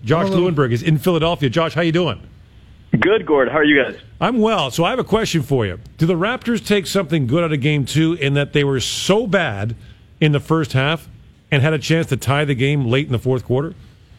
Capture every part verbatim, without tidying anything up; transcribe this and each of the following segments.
Josh Hello. Lewenberg is in Philadelphia. Josh, how you doing? Good, Gord. How are you guys? I'm well. So I have a question for you. Do the Raptors take something good out of game two in that they were so bad in the first half and had a chance to tie the game late in the fourth quarter?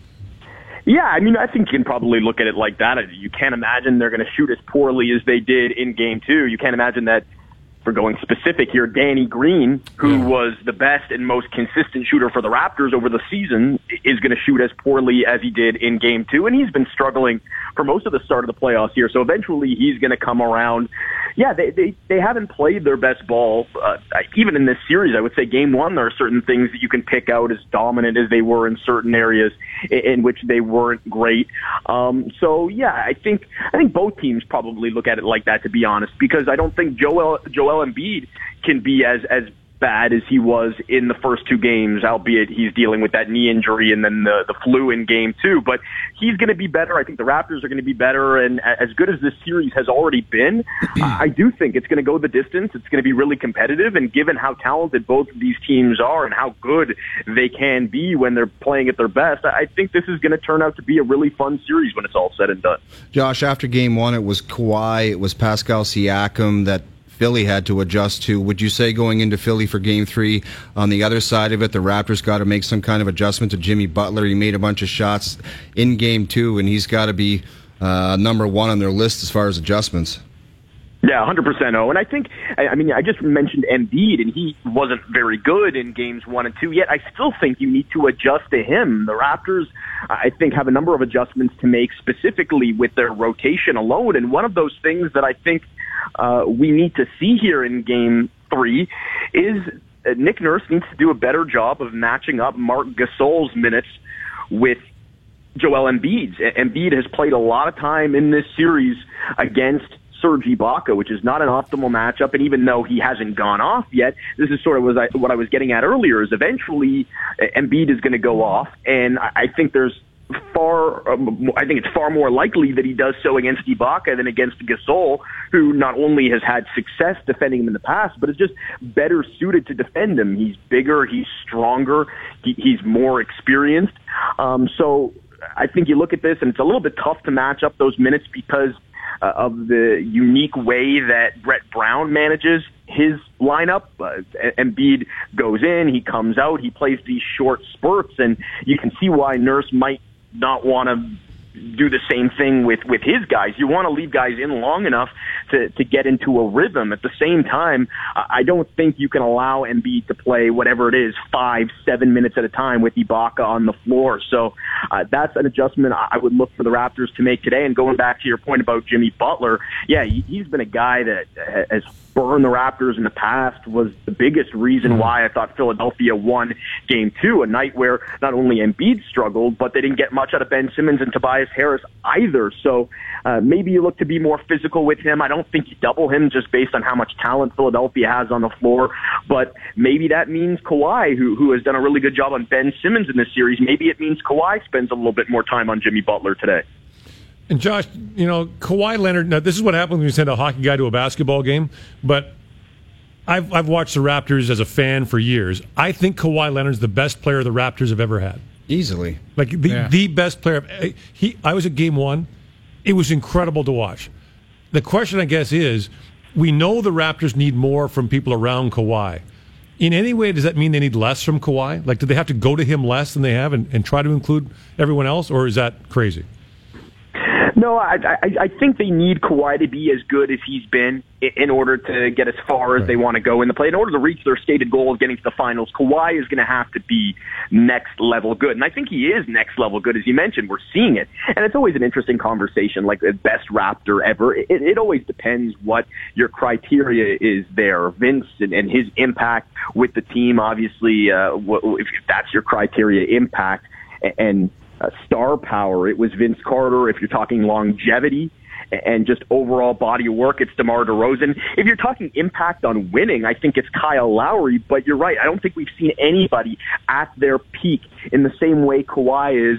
Yeah, I mean, I think you can probably look at it like that. You can't imagine they're going to shoot as poorly as they did in game two. You can't imagine that, for going specific here, Danny Green, who Yeah. was the best and most consistent shooter for the Raptors over the season, is going to shoot as poorly as he did in game two. And he's been struggling for most of the start of the playoffs here. So eventually he's going to come around. Yeah, they, they, they haven't played their best ball. Uh, even in this series, I would say game one, there are certain things that you can pick out as dominant as they were in certain areas in, in which they weren't great. Um, so yeah, I think, I think both teams probably look at it like that, to be honest, because I don't think Joel, Joel Embiid can be as, as bad as he was in the first two games, albeit he's dealing with that knee injury and then the, the flu in game two. But he's going to be better. I think the Raptors are going to be better. And as good as this series has already been, I do think it's going to go the distance. It's going to be really competitive. And given how talented both of these teams are and how good they can be when they're playing at their best, I think this is going to turn out to be a really fun series when it's all said and done. Josh, after game one, it was Kawhi, it was Pascal Siakam that Philly had to adjust to. Would you say going into Philly for game three, on the other side of it, the Raptors got to make some kind of adjustment to Jimmy Butler? He made a bunch of shots in game two, and he's got to be uh, number one on their list as far as adjustments. Yeah, one hundred percent. Oh, and I think, I mean, I just mentioned Embiid, and he wasn't very good in games one and two, yet I still think you need to adjust to him. The Raptors, I think, have a number of adjustments to make specifically with their rotation alone, and one of those things that I think uh, we need to see here in game three is uh, Nick Nurse needs to do a better job of matching up Marc Gasol's minutes with Joel Embiid's. Embiid has played a lot of time in this series against Serge Ibaka, which is not an optimal matchup, and even though he hasn't gone off yet, this is sort of what I, what I was getting at earlier, is eventually uh, Embiid is going to go off, and I, I think there's far, um, I think it's far more likely that he does so against Ibaka than against Gasol, who not only has had success defending him in the past, but is just better suited to defend him. He's bigger, he's stronger, he, he's more experienced. Um, so I think you look at this, and it's a little bit tough to match up those minutes because uh, of the unique way that Brett Brown manages his lineup. Uh, Embiid goes in, he comes out, he plays these short spurts, and you can see why Nurse might not want to do the same thing with, with his guys. You want to leave guys in long enough to, to get into a rhythm. At the same time, I don't think you can allow Embiid to play whatever it is, five, seven minutes at a time with Ibaka on the floor. So uh, that's an adjustment I would look for the Raptors to make today. And going back to your point about Jimmy Butler, yeah, he, he's been a guy that has burned the Raptors in the past, was the biggest reason why I thought Philadelphia won game two, a night where not only Embiid struggled, but they didn't get much out of Ben Simmons and Tobias Harris either. So uh, maybe you look to be more physical with him. I don't think you double him just based on how much talent Philadelphia has on the floor, but maybe that means Kawhi, who, who has done a really good job on Ben Simmons in this series, maybe it means Kawhi spends a little bit more time on Jimmy Butler today. And Josh, you know, Kawhi Leonard, now this is what happens when you send a hockey guy to a basketball game, but I've, I've watched the Raptors as a fan for years. I think Kawhi Leonard's the best player the Raptors have ever had. Easily. Like the, Yeah. the best player. He, I was at game one. It was incredible to watch. The question, I guess, is we know the Raptors need more from people around Kawhi. In any way, does that mean they need less from Kawhi? Like, do they have to go to him less than they have and, and try to include everyone else, or is that crazy? No, I, I, I think they need Kawhi to be as good as he's been in order to get as far as right. they want to go in the play. In order to reach their stated goal of getting to the finals, Kawhi is going to have to be next level good. And I think he is next level good, as you mentioned. We're seeing it. And it's always an interesting conversation, like the best Raptor ever. It, it always depends what your criteria is there. Vince and, and his impact with the team, obviously, uh, if that's your criteria, impact and Uh, star power, it was Vince Carter. If you're talking longevity and just overall body of work, it's DeMar DeRozan. If you're talking impact on winning, I think it's Kyle Lowry. But you're right, I don't think we've seen anybody at their peak in the same way Kawhi is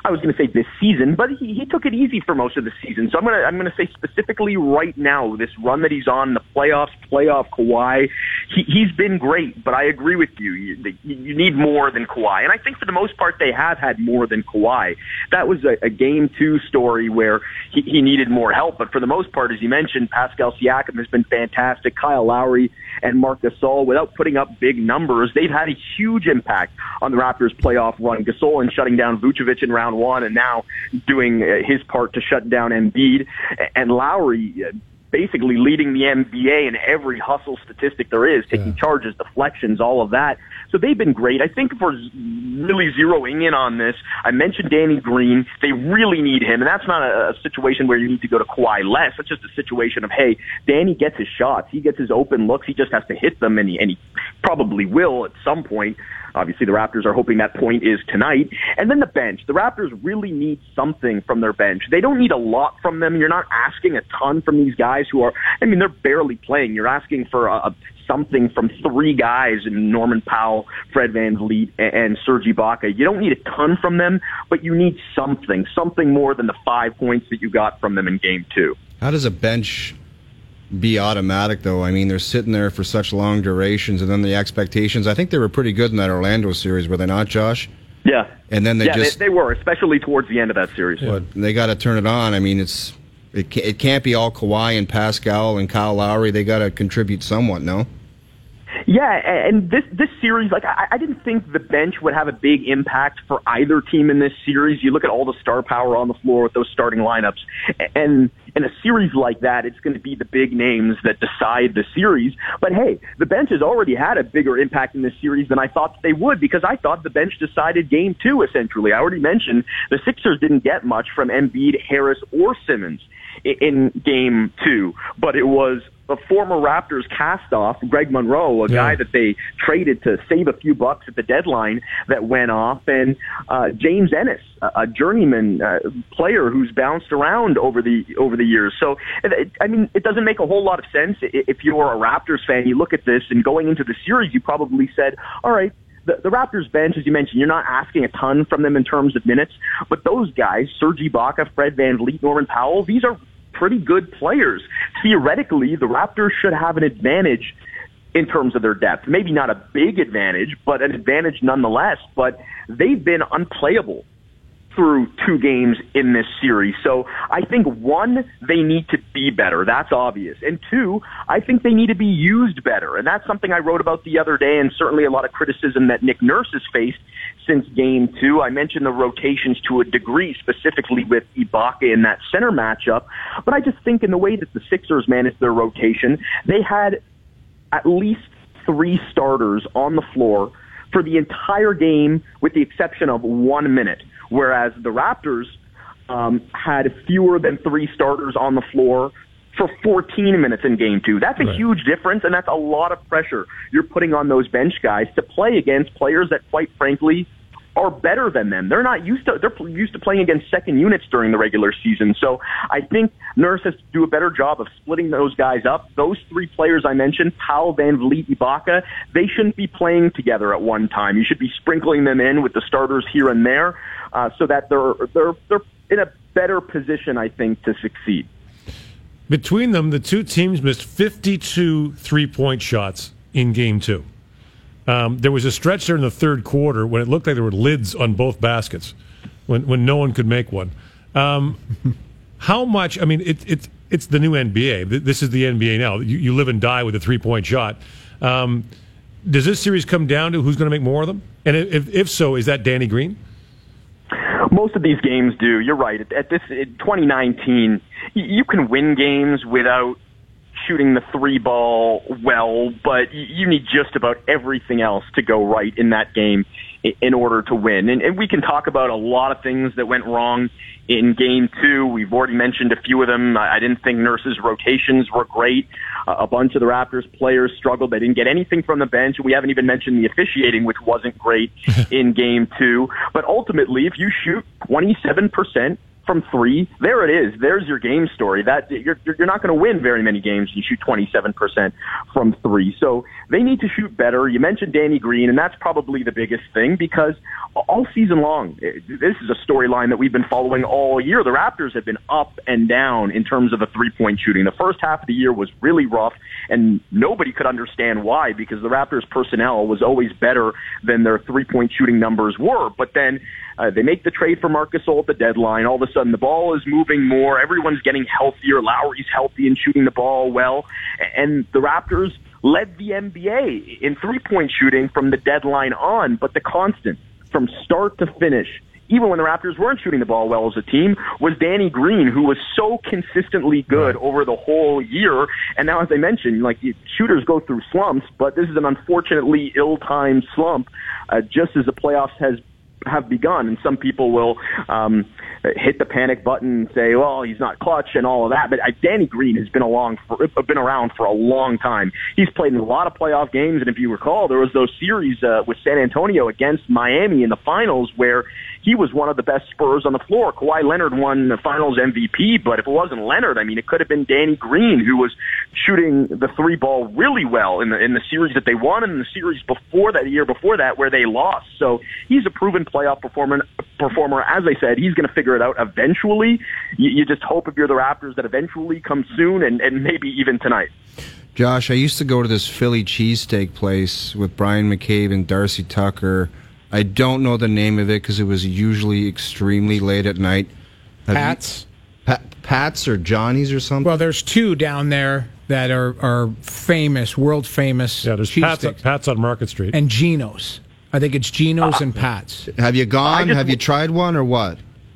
I was going to say this season, but he, he took it easy for most of the season. So I'm going to I'm going to say specifically right now, this run that he's on, the playoffs, playoff Kawhi, he, he's been great. But I agree with you. You, you need more than Kawhi, and I think for the most part they have had more than Kawhi. That was a, a game two story where he, he needed more help, but for the most part, as you mentioned, Pascal Siakam has been fantastic. Kyle Lowry and Marc Gasol, without putting up big numbers, they've had a huge impact on the Raptors' playoff run. Gasol in shutting down Vucevic in round one, and now doing uh, his part to shut down Embiid. And Lowry uh, basically leading the N B A in every hustle statistic there is, taking yeah. charges, deflections, all of that. So they've been great. I think if we're really zeroing in on this, I mentioned Danny Green. They really need him, and that's not a, a situation where you need to go to Kawhi less. It's just a situation of, hey, Danny gets his shots. He gets his open looks. He just has to hit them, and he, and he probably will at some point. Obviously, the Raptors are hoping that point is tonight. And then the bench. The Raptors really need something from their bench. They don't need a lot from them. You're not asking a ton from these guys who are, I mean, they're barely playing. You're asking for a, a something from three guys in Norman Powell, Fred VanVleet, and, and Serge Ibaka. You don't need a ton from them, but you need something, something more than the five points that you got from them in game two. How does a bench be automatic, though? I mean, they're sitting there for such long durations, and then the expectations. I think they were pretty good in that Orlando series, were they not, Josh? Yeah. And then they yeah, just they, they were, especially towards the end of that series. But they got to turn it on. I mean, it's it it can't be all Kawhi and Pascal and Kyle Lowry. They got to contribute somewhat, no? Yeah, and this this series, like I, I didn't think the bench would have a big impact for either team in this series. You look at all the star power on the floor with those starting lineups, and in a series like that, it's going to be the big names that decide the series. But hey, the bench has already had a bigger impact in this series than I thought they would, because I thought the bench decided game two, essentially. I already mentioned the Sixers didn't get much from Embiid, Harris, or Simmons in game two, but it was a former Raptors cast-off, Greg Monroe, a yeah. guy that they traded to save a few bucks at the deadline, that went off, and uh, James Ennis, a journeyman uh, player who's bounced around over the over the years. So, it, I mean, it doesn't make a whole lot of sense. If you're a Raptors fan, you look at this, and going into the series, you probably said, all right, The, the Raptors bench, as you mentioned, you're not asking a ton from them in terms of minutes, but those guys, Serge Ibaka, Fred VanVleet, Norman Powell, these are pretty good players. Theoretically, the Raptors should have an advantage in terms of their depth. Maybe not a big advantage, but an advantage nonetheless. But they've been unplayable through two games in this series. So I think, one, they need to be better. That's obvious. And two, I think they need to be used better. And that's something I wrote about the other day, and certainly a lot of criticism that Nick Nurse has faced since game two. I mentioned the rotations to a degree, specifically with Ibaka in that center matchup. But I just think in the way that the Sixers managed their rotation, they had at least three starters on the floor for the entire game, with the exception of one minute. Whereas the Raptors um, had fewer than three starters on the floor for fourteen minutes in game two. That's a right. huge difference, and that's a lot of pressure you're putting on those bench guys to play against players that, quite frankly, are better than them. They're not used to, they're used to playing against second units during the regular season. So I think Nurse has to do a better job of splitting those guys up. Those three players I mentioned, Powell, VanVleet, Ibaka, they shouldn't be playing together at one time. You should be sprinkling them in with the starters here and there, uh, so that they're, they're, they're in a better position, I think, to succeed. Between them, the two teams missed fifty-two three-point shots in game two. Um, there was a stretch there in the third quarter when it looked like there were lids on both baskets, when when no one could make one. Um, how much? I mean, it, it, it's the new N B A. This is the N B A now. You, you live and die with a three-point shot. Um, does this series come down to who's going to make more of them? And if, if so, is that Danny Green? Most of these games do. You're right. At this in twenty nineteen, you can win games without shooting the three ball well, but you need just about everything else to go right in that game in order to win. And, and we can talk about a lot of things that went wrong in game two. We've already mentioned a few of them. I didn't think Nurse's rotations were great. Uh, a bunch of the Raptors players struggled. They didn't get anything from the bench. We haven't even mentioned the officiating, which wasn't great in game two. But ultimately, if you shoot twenty-seven percent from three, there it is. There's your game story. That you're you're not going to win very many games if you shoot twenty-seven percent from three. So they need to shoot better. You mentioned Danny Green, and that's probably the biggest thing because all season long, this is a storyline that we've been following all year. The Raptors have been up and down in terms of the three-point shooting. The first half of the year was really rough, and nobody could understand why because the Raptors' personnel was always better than their three-point shooting numbers were. But then uh, they make the trade for Marc Gasol at the deadline. All of a sudden, the ball is moving more. Everyone's getting healthier. Lowry's healthy and shooting the ball well. And the Raptors led the N B A in three-point shooting from the deadline on. But the constant from start to finish, even when the Raptors weren't shooting the ball well as a team, was Danny Green, who was so consistently good over the whole year. And now, as I mentioned, like shooters go through slumps, but this is an unfortunately ill-timed slump, uh, just as the playoffs has have begun. And some people will um, hit the panic button and say, well, he's not clutch and all of that. But uh, Danny Green has been along for, been around for a long time. He's played in a lot of playoff games. And if you recall, there was those series uh, with San Antonio against Miami in the finals where he was one of the best Spurs on the floor. Kawhi Leonard won the finals M V P, but if it wasn't Leonard, I mean, it could have been Danny Green who was shooting the three ball really well in the in the series that they won and in the series before that, the year before that, where they lost. So he's a proven playoff performer. Performer, as I said, he's going to figure it out eventually. You, you just hope if you're the Raptors that eventually comes soon, and, and maybe even tonight. Josh, I used to go to this Philly cheesesteak place with Brian McCabe and Darcy Tucker. I don't know the name of it because it was usually extremely late at night. Have Pat's? You, Pat, Pat's or Johnny's or something? Well, there's two down there that are, are famous, world famous. Yeah, there's Pat's, Pat's on Market Street. And Geno's. I think it's Geno's uh, and Pat's. Have you gone? Just, Have you tried one or what?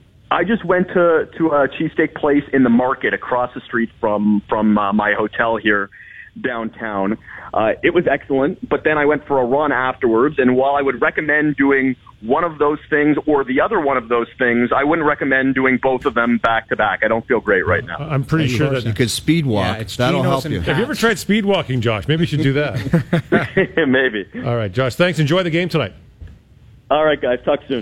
I just went to, to a cheesesteak place in the market across the street from, from uh, my hotel here downtown. Uh, it was excellent, but then I went for a run afterwards, and while I would recommend doing one of those things or the other one of those things, I wouldn't recommend doing both of them back to back. I don't feel great right now. I'm pretty sure that you could speed walk. Yeah, That'll Geno's help you. Pat's. Have you ever tried speed walking, Josh? Maybe you should do that. Maybe. All right, Josh, thanks. Enjoy the game tonight. All right, guys. Talk soon.